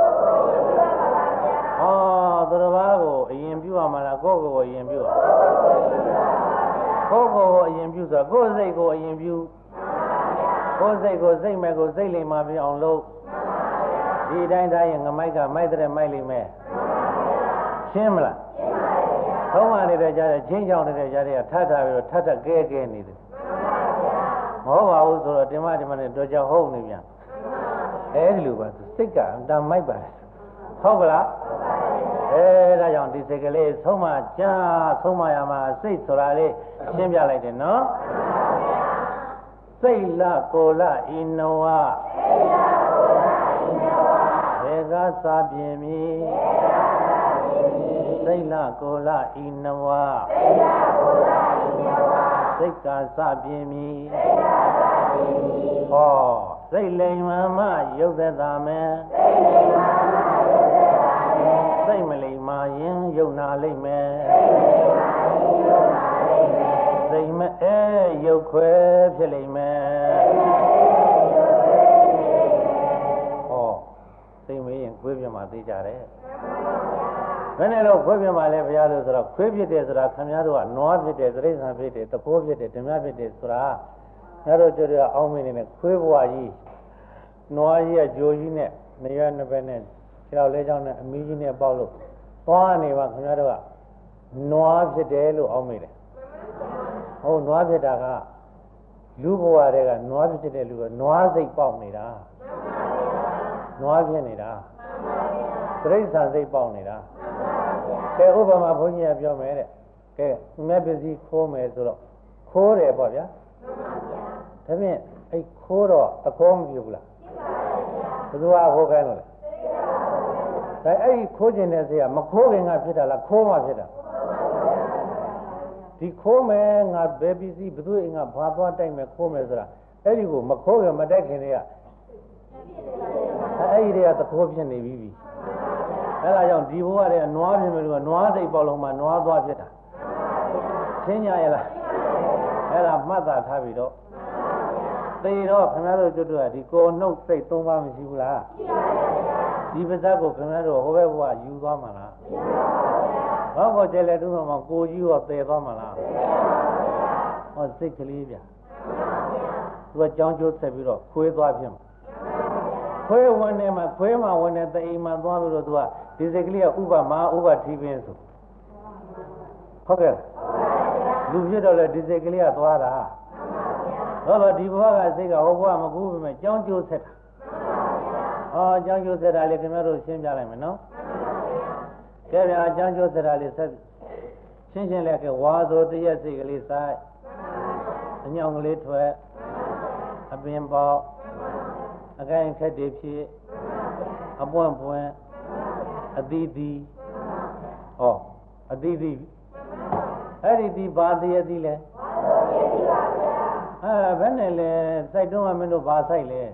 ဟောသူတော်ဘာကိုအရင်ပြုရမှာလားကိုယ့်ကိုယ်ကိုအရင်ပြုရကိုယ့်ကိုယ်ကိုအရင်ပြုဆိုတော့ကိုယ်စိတ်ကိုအရင်ပြုကိုယ်စိတ်ကိုစိတ်မဲ့ကိုစိတ်လိမ်မာပြအောင်လုပ်ဒီတိုင်းတိုင်းရင်ငမိုက်ကမိုက်တဲ့မိုက်လိမ့်မယ်ရှင်းမလားရှင်းပါပြီသုံးပါနေတဲ့ကြားတဲ့ချင်းချောင်းနေတဲ့ကြားတဲ့ထပ်ထပြီးတော့ထပ်ထကဲကဲနေတယ်မဟုတ်ပါဘူးဆိုတော့ဒီမဒီမနဲ့တော့ကြောက်ဟုတ်နေပြန်အဲဒီလိုပါစိတ်ကအတမိုက်ပါတယ်ဟုတ်ကလားအဲဒါကြောင့်ဒီစိတ်ကလေးဆုံးမကြာဆုံးမရမှာစိတ်ဆိုတာလေးရှင်းပြလိုက်တယ်နော်စိတ်လကိုလဤနဝဘေကစာပြင်းမီစိတ်လကိုလဤနဝစိတ်ကစာပြင်းမီဟောစိတ်လိမ်မာမှရုပ်သက်သာမယ်စိတ်မလိမ်မာရင်ရုပ်နာလိမ့်မယ်စိတ်မအဲရုပ်ခွဲဖြစ်လိမ့်မယ်ဟောစိတ်မရင်ခွဲပြမှာသိကြတယ်ဘယ်နဲ့တော့ခွဲပြမှာလဲဘုရားလို့ဆိုတော့ခွဲဖြစ်တယ်ဆိုတာခင်ဗျားတို့ကနွားဖြစ်တယ်တိရစ္ဆာန်ဖြစ်တယ်တကိုးဖြစ်တယ်ဓမြဖြစ်တယ်ဆိုတာငါတို့ကြွရအောင်မင်းနေခွဲဘွားကြီးနွားကြီးကကြိုကြီးနဲ့နေရနှစ်ဘက်နဲ့ခြေတော်လေးချောင်းနဲ့အမီးကြီးနဲ့ပေါက်လို့သွားနေပါခင်ဗျားတို့ကနွားဖြစ်တယ်လို့အောင်းမိတယ်ဟုတ်နွားဖြစ်တာကလူဘဝတွေကနွားဖြစ်တဲ့လူကနွားစိတ်ပေါက်နေတာနွားဖြစ်နေတာတိရစ္ဆာန်စိတ်ပေါက်နေတာကဲဥပမာဘုန်းကြီးကပြောမယ်တဲ့ကဲမြတ်ပစ္စည်းခိုးမယ်ဆိုတော့ခိုးတယ်ပေါ့ဗျာဒါဖြင့်အဲ့ခိုးတော့အကောမပြုဘူးလားဘယ်သူကခိုးခိုင်းလို့လဲဒါအဲ့ဒီခိုးခြင်းတဲ့စိတ်ကမခိုးခင်ကဖြစ်တာလားခိုးမှဖြစ်တာဒီခိုးမယ်ငါဘယ်ပစ္စည်းဘယ်သူအိမ်ကဘာသွားတိုက်မယ်ခိုးမယ်ဆိုတာအဲ့ဒီကိုမခိုးခင်မတိုက်ခင်တွေကအဲ့ဒီတွေကသခိုးဖြစ်နေပြီအဲ့ဒါကြောင့်ဒီဘဝတွေကနွားဖြစ်မယ်လို့ကနွားစိတ်ပေါက်လုံးမှာနွားသွားဖြစ်တာရှင်းကြရလားအဲ့ဒါမှတ်သားထားပြီးတော့သေတော့ခင်ဗျားတို့ကျွတ်တို့ကဒီကိုနှုတ်စိတ်သုံးပါမရှိဘူးလားဒီပါဇက်ကိုခင်ဗျားတို့ဟိုဘက်ဘဝယူသွားမှာလားဘောက်ကိုကျဲလဲတူးတော့မှကိုကြီးရောသေသွားမှာလားဟောစိတ်ကလေးဗျသူကကြောင်းကျိုးဆက်ပြီးတော့ခွေးသွားဖြစ်မှာခွေးဝင်နေမှာခွေးမှာဝင်နေတဲ့အိမ်မှာသွားပြီးတော့သူကဒီစိတ်ကလေးကဥပမာဥပထီးပင်းဆိုဟုတ်ကဲ့လူဖြစ်တော့လေဒီစိတ်ကလေးကသွားတာဟုတ်တော့ဒီဘဝကစိတ်ကဟိုဘဝမကူပဲမဲ့ကြောင်းကျိုးဆက်တာဟောကြောင်းကျိုးဆက်တာလေခင်ဗျားတို့ရှင်းပြလိုက်မယ်နော်ကဲဗျာကြောင်းကျိုးဆက်တာလေးဆက်ရှင်းရှင်းလက်ကဝါဆိုတရက်စိတ်ကလေးဆိုင်အညောင်ကလေးထွက်အပင်ပေါက်အကိုင်းခက်တွေဖြစ်အပွင့်ပွင့်အသီးသီးဟောအသီးသီးအဲ့ဒီဒီဘာတရက်သီးလဲအဲဘယ်နဲ့လဲစိုက်တော့မင်းတို့ဘာစိုက်လဲ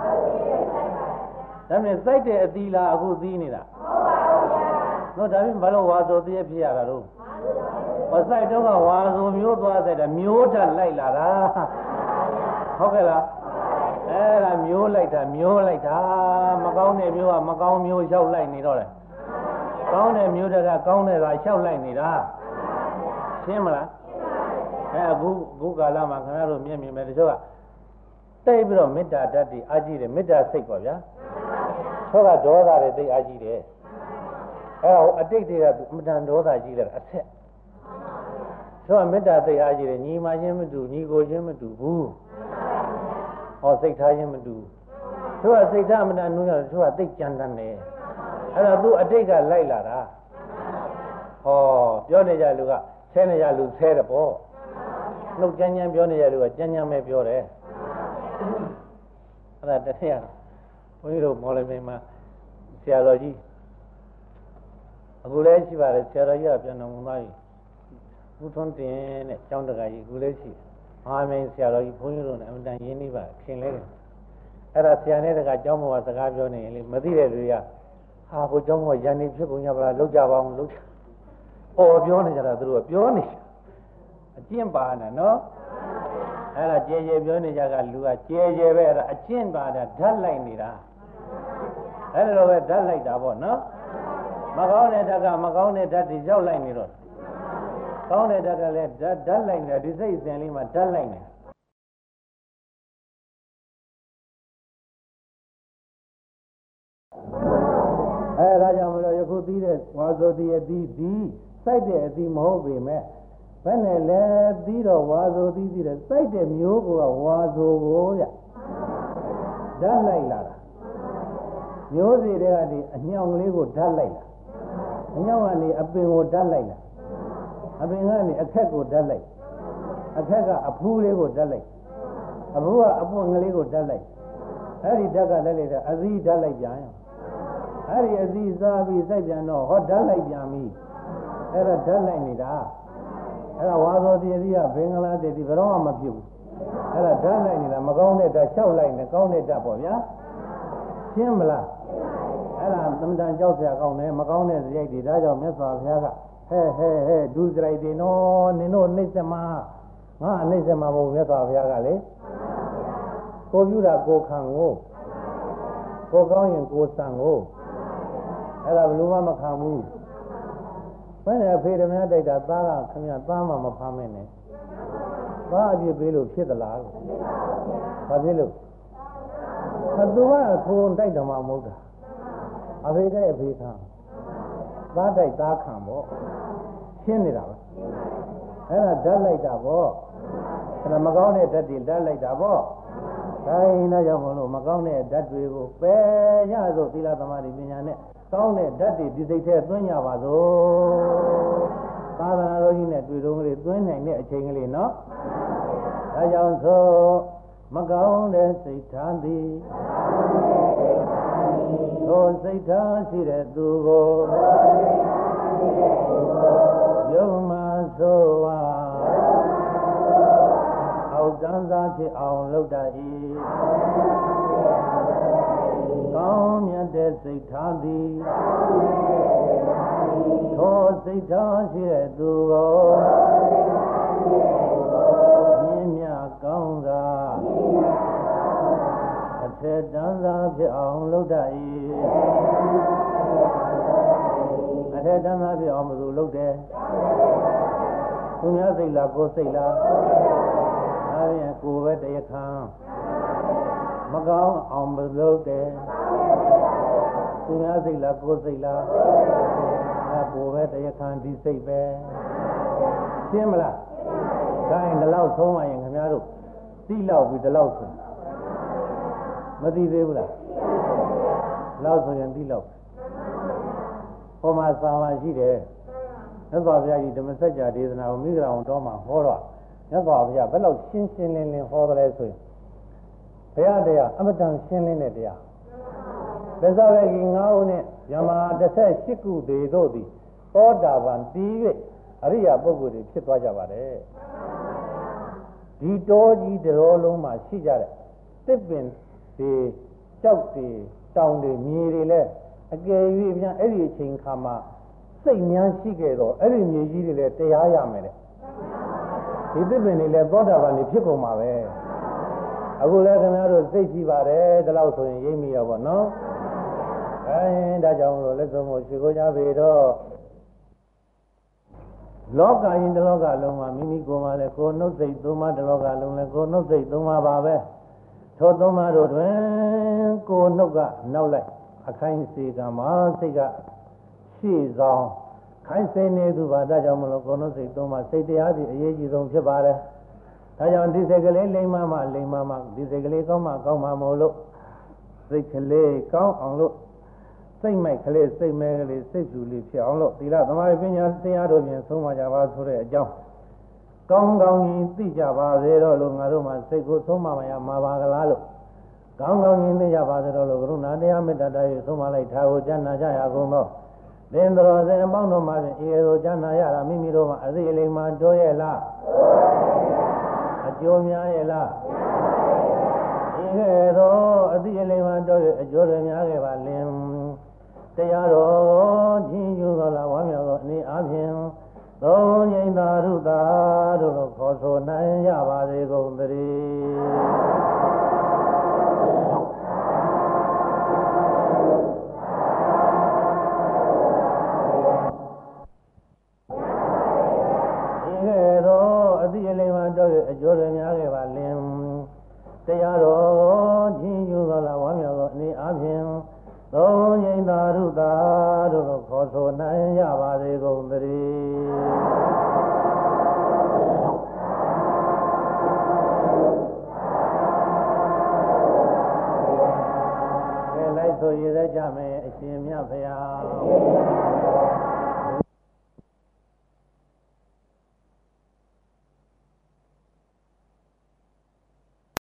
ဒါနဲ့စိုက်တဲ့အသီးလားအခုသီးနေတာဟုတ်ဒါပြင်ဘာလို့ဝါဆိုတရက်ဖြစ်ရတာတော့မစိုက်တော့ကဝါဆိုမျိုးသွားတဲ့မျိုးဓာတ်လိုက်လာတာဟုတ်ကဲ့လားအဲ့ဒါမျိုးလိုက်တာမျိုးလိုက်တာမကောင်းတဲ့မျိုးကမကောင်းမျိုးလျှောက်လိုက်နေတော့လေကောင်းတဲ့မျိုးတကကောင်းတဲ့ကလျှောက်လိုက်နေတာရှင်းမလားအဲအခုအခုကာလမှာခင်ဗျားတို့မြင်မြင်ပဲတချို့ကတိတ်ပြီးတော့မေတ္တာဓာတ်တွေအားကြီးတယ်မေတ္တာစိတ်ပေါ့ဗျာတချို့ကဒေါသတွေတိတ်အားကြီးတယ်အဲဟိုအတိတ်တွေကအမတန်ဒေါသကြီးတယ်အဆက်ဆိုတော့မေတ္တာစိတ်အားကြီးတယ်ညီမချင်းမတူညီကိုချင်းမတူဘူးဟောစိတ်ထားချင်းမတူသူကစိတ်ထားမတန်နူးရသူကတိတ်ကြမ်းတမ်းတယ်အဲ့တော့သူအတိတ်ကလိုက်လာတာဟောပြောနေကြလူကဆဲနေကြလူဆဲတယ်ပေါ့နှုတ်ကြမ်းကြမ်းပြောနေကြလူကကြမ်းကြမ်းပဲပြောတယ်အဲ့ဒါတထည့်ရဘုန်းကြီးတို့မော်လမြိုင်မှာဆရာတော်ကြီးအခုလည်းရှိပါတယ်ဆရာတော်ကြီးကပြန်တော်မူသားကြီးဦးထွန်းတင်တဲ့ကျောင်းတကာကြီးအခုလည်းရှိတယ်အာမင်းဆရာတော်ကြီးဘုန်းကြီးတို့နဲ့အမှန်တန်ရင်းနှီးပါခင်လဲတယ်အဲ့ဒါဆရာနဲ့တကကျောင်းပေါ်မှာစကားပြောနေရင်လေမသိတဲ့လူတွေကဟာဘုကျောင်းပေါ်ရန်နေဖြစ်ကုန်ကြပါလားလောက်ကြပါအောင်လောက်အော်ပြောနေကြတာသူတို့ကပြောနေအကျင့်ပါနဲ့နော်အဲ့ဒါကြဲကြဲပြောနေကြကလူကကြဲကြဲပဲအဲ့ဒါအကျင့်ပါတာဓာတ်လိုက်နေတာအဲ့ဒါလိုပဲဓာတ်လိုက်တာပေါ့နော်မကောင်းတဲ့ဓာတ်ကမကောင်းတဲ့ဓာတ်တွေရောက်လိုက်နေတော့ကောင်းတဲ့ဓာတ်ကလည်းဓာတ်ဓာတ်လိုက်နေဒီစိတ်အစဉ်လေးမှာဓာတ်လိုက်နေအဲဒါကြောင့်မလို့ယခုသီးတဲ့ဝါဆိုသီးအသီးသီးစိုက်တဲ့အသီးမဟုတ်ပေမဲ့ဘယ်နဲ့လဲသီးတော့ဝါဆိုသီးသီးတဲ့စိုက်တဲ့မျိုးကဝါဆိုကိုဗျဓာတ်လိုက်လာတာမျိုးစီတွေကဒီအညောင်လေးကိုဓာတ်လိုက်လာအညောင်ကနေအပင်ကိုဓာတ်လိုက်လာအပင်ကနေအခက်ကိုဓာတ်လိုက်အခက်ကအဖူးလေးကိုဓာတ်လိုက်အဖူးကအပွင့်ကလေးကိုဓာတ်လိုက်အဲ့ဒီဓာတ်ကလည်းလေအသီးဓာတ်လိုက်ပြန်ရောအဲ့ဒီအသီးစားပြီးစိုက်ပြန်တော့ဟောဓာတ်လိုက်ပြန်ပြီအဲ့ဒါဓာတ်လိုက်နေတာအဲ့ဒါဝါသောတိအသီးကဘင်္ဂလားတေဒီဘယ်တော့မှမဖြစ်ဘူးအဲ့ဒါဓာတ်လိုက်နေတာမကောင်းတဲ့ဓာတ်လျှောက်လိုက်နေကောင်းတဲ့ဓာတ်ပေါ့ဗျာရှင်းမလားအဲ့ဒါသမတန်ကြောက်စရာကောင်းတယ်မကောင်းတဲ့စရိုက်တွေဒါကြောင့်မြတ်စွာဘုရားကဟဲဟဲဟဲဒုစရိုက်တွေနော်နင်တို့နှိမ့်စမငါနှိမ့်စမမဟုတ်မြတ်စွာဘုရားကလေကိုပြုတာကိုခံကိုကိုကောင်းရင်ကိုစံကိုအဲ့ဒါဘယ်လိုမှမခံဘူးဘယ်နဲ့ဖေးတယ်များတိုက်တာသားကခင်ဗျသားမှမဖမ်းမင်းနဲ့သားအပြစ်ပေးလို့ဖြစ်သလားလို့ဘာဖြစ်လို့အတူကထိုးတိုက်တယ်မှမဟုတ်တာအဖေတိုက်အဖေခံသားတိုက်သားခံပေါ့ရှင်းနေတာပဲအဲ့ဒါဓာတ်လိုက်တာပေါ့အဲ့ဒါမကောင်းတဲ့ဓာတ်တွေဓာတ်လိုက်တာပေါ့ဒါရင်တော့ကြောင့်မလို့မကောင်းတဲ့ဓာတ်တွေကိုပယ်ရစို့သီလသမာဓိပညာနဲ့ကောင်းတဲ့ဓာတ်တွေဒီစိတ်ထဲသွင်းကြပါစို့သာသနာတော်ကြီးနဲ့တွေ့တော့ကလေးသွင်းနိုင်တဲ့အချိန်ကလေးနော်ဒါကြောင့်ဆိုမကောင်းတဲ့စိတ်ထားသည်သောစိတ်ထားရှိတဲ့သူကိုယုံမှဆိုဝါအောက်တန်းစားဖြစ်အောင်လုပ်တတ်၏ကောင်းမြတ်တဲ့စိတ်ထားသည်သောစိတ်ထားရှိတဲ့သူကိုမြင့်မြတ်ကောင်းစွာအထက်တန်းစားဖြစ်အောင်လုပ်တတ်၏အထက်တန်းစားဖြစ်အောင်မသူလုပ်တယ်သူများစိတ်လားကိုယ်စိတ်လားဒါဖြင့်ခကိုယ်ပဲတရားခံမကောင်းအောင်မလုပ်တယ်သူများစိတ်လားကိုယ်စိတ်လားအဲကိုယ်ပဲတရားခံဒီစိတ်ပဲရှင်းမလားဒါရင်ဒီလောက်ဆုံးမှရင်ခင်ဗျားတို့တိလောက်ပြီးဒီလောက်ဆုံးမသိသေးဘူးလားလောက်ဆိုရင်တိလောက်ဟောမှာစာမရှိတယ်မြတ်စွာဘုရားကြီးဓမ္မစကြာဒေသနာကိုမိဂရာဝန်တော်မှာဟောတော့မြတ်စွာဘုရားဘယ်လောက်ရှင်းရှင်းလင်းလင်းဟောတယ်ဆိုရင်ဘုရားတရားအမတန်ရှင်းလင်းတဲ့တရားသစ္စာဝေကြီးငါးဦးနဲ့ယမတစ်ဆက်ရှစ်ခုသေးတို့သည်သောတာပန်တည်၍အရိယာပုဂ္ဂိုလ်တွေဖြစ်သွားကြပါတယ်ဒီတော်ကြီးတော်လုံးမှာရှိကြတဲ့တစ်ပင်ဒီကြောက်တွေတောင်တွေမြေတွေလည်းအကယ်၍ပြန်အဲ့ဒီအချိန်ခါမှာစိတ်များရှိခဲ့တော့အဲ့ဒီမြေကြီးတွေလည်းတရားရမယ်တဲ့ဒီသစ်ပင်တွေလည်းသောတာပန်တွေဖြစ်ကုန်မှာပဲအခုလည်းခင်ဗျားတို့စိတ်ရှိပါတယ်ဒီလောက်ဆိုရင်ရိပ်မိရောပေါ့နော်အဲဒါကြောင့်လို့လက်ဆုံးကိုရှိခိုးကြပေတော့လောကရင်ဒီလောကလုံးမှာမိမိကိုယ်မှာလည်းကိုယ်နှုတ်စိတ်သုံးပါးဒီလောကလုံးလည်းကိုယ်နှုတ်စိတ်သုံးပါးပါပဲထိုသုံးပါးတို့တွင်ကိုယ်နှုတ်ကနောက်လိုက်အခိုင်းစေကမှာစိတ်ကရှေ့ဆောင်ခိုင်းစေနေသူပါဒါကြောင့်မလို့ကိုယ်နှုတ်စိတ်သုံးပါးစိတ်တရားစီအရေးကြီးဆုံးဖြစ်ပါတယ်ဒါကြောင့်ဒီစိတ်ကလေးလိမ္မာမှလိမ္မာမှဒီစိတ်ကလေးကောင်းမှကောင်းမှမို့လို့စိတ်ကလေးကောင်းအောင်လို့စိတ်မိုက်ကလေးစိတ်မဲကလေးစိတ်ဖြူလေးဖြစ်အောင်လို့သီလသမာဓိပညာတရားတို့ဖြင့်ဆုံးမကြပါဆိုတဲ့အကြောင်းကောင်းကောင်းကြီးသိကြပါစေတော့လို့ငါတို့မှစိတ်ကိုဆုံးမမရမှာပါကလားလို့ကောင်းကောင်းကြီးသိကြပါစေတော့လို့ကရုဏာတရားမေတ္တာတရားဆုံးမလိုက်ထားကိုကျမ်းနာကြရကုန်သောသင်တော်စင်အပေါင်းတို့မှဖြင့်အေသောကျမ်းနာရတာမိမိတို့မှအသိအလိမ္မာတိုးရဲ့လားအကျိုးများရဲ့လားအေကဲ့သို့အသိအလိမ္မာတိုးရဲ့အကျိုးတွေများခဲ့ပါလင်တရားတော်ကြီးကျူသောလားဝမ်းမြောက်သောအနေအားဖြင့်သုံးငိမ့်သာရုသာတို့လိုခေါ်ဆိုနိုင်ရပါစေကုန်သတည်းအသိအလိမ္မာတော်ရဲ့အကျိုးတွေများခဲ့ပါလင်တရားတော်ကြီးကျူသောလားဝမ်းမြောက်သောအနေအားဖြင့်သုံးငိမ့်သာရုသာတို့လိုခေါ်ဆိုနိုင်ရပါစေကုန်သတည်းကဲလိုက်ဆိုရည်သက်ကြမယ်အရှင်မြတ်ဖရာ